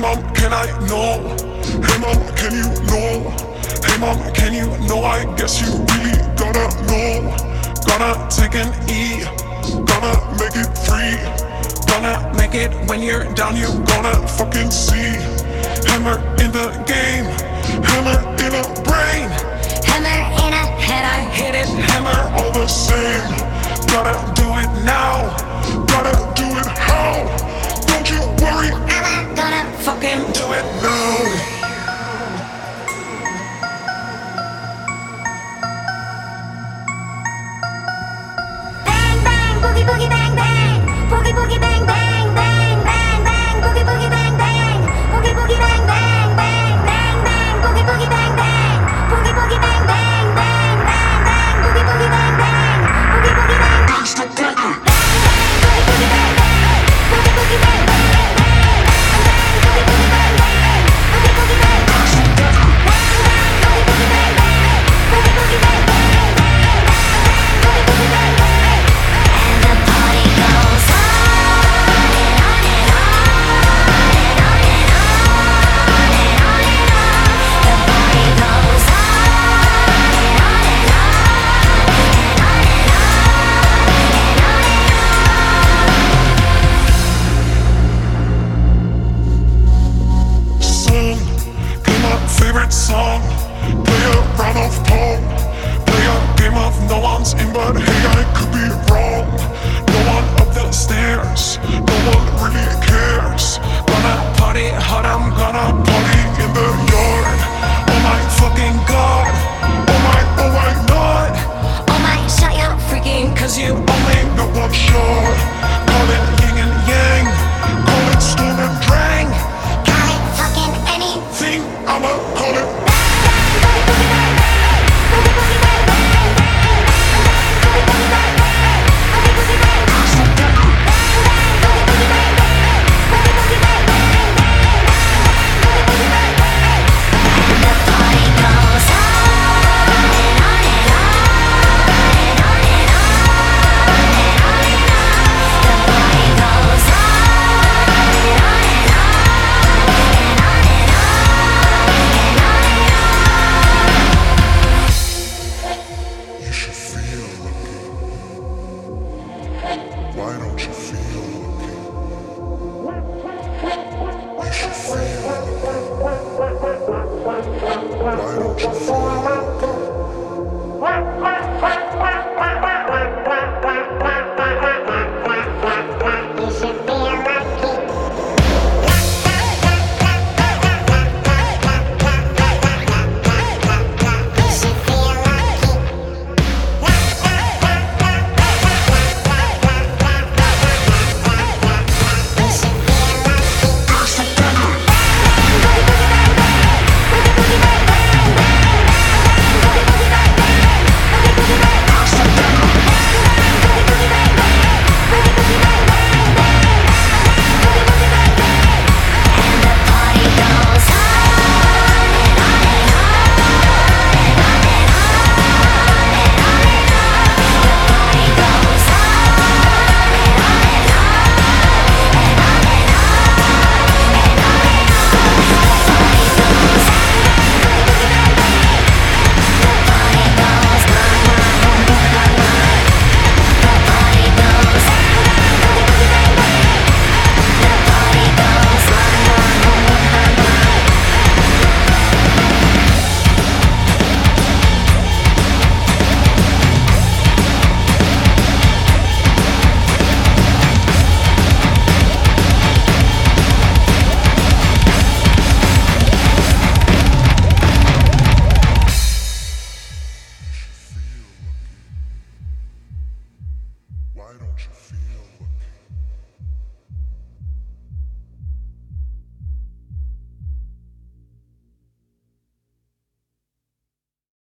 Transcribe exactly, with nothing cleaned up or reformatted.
mom, can I know? Hey mom, can you know? Hey mom, can you know? I guess you really gotta know. Gonna take an E, gonna make it three. Gonna make it when you're down, you gonna fucking see. Hammer in the game, hammer in a brain. Hammer in a head, I Hit it, hammer all the same. Gotta do it now, gotta do it how. Don't you worry, I'm gonna fucking do it now. bang bang boogie boogie bang bang boogie boogie bang bang bang bang bang boogie boogie bang bang boogie boogie bang bang bang bang bang boogie boogie bang bang boogie boogie bang bang bang bang bang boogie boogie bang bang boogie boogie bang Gangsta Boogie. boogie boogie bang bang boogie boogie bang bang boogie boogie bang bang boogie boogie bang Gangsta Boogie. boogie boogie bang bang boogie boogie bang bang boogie boogie bang bang. And the party goes on and on and on and on and on and on and on. The party goes on and on and on and on and on and on and on. Son, play my favorite song. Play a round of pong. Play a game of no one's in, but hey, I could be wrong. No one up the stairs, no one really cares. Gonna party hard, I'm gonna party in the yard. Oh my fucking god, oh my, oh my god. Oh my, shut your freaking. Cause you only know one shot. Call it yin and yang, call it storm and drang. Call it fucking anything. Thing, I'ma call it. You should feel lucky. Why don't you feel lucky? You should feel lucky. Why don't you feel lucky? You should feel lucky. You should feel lucky. You should feel lucky. And the party goes on and on and on and on and on and on and on. The party goes on and on and on and on and on and on and on. The party goes on. The party goes on. The party goes on. The party goes on. Why don't you feel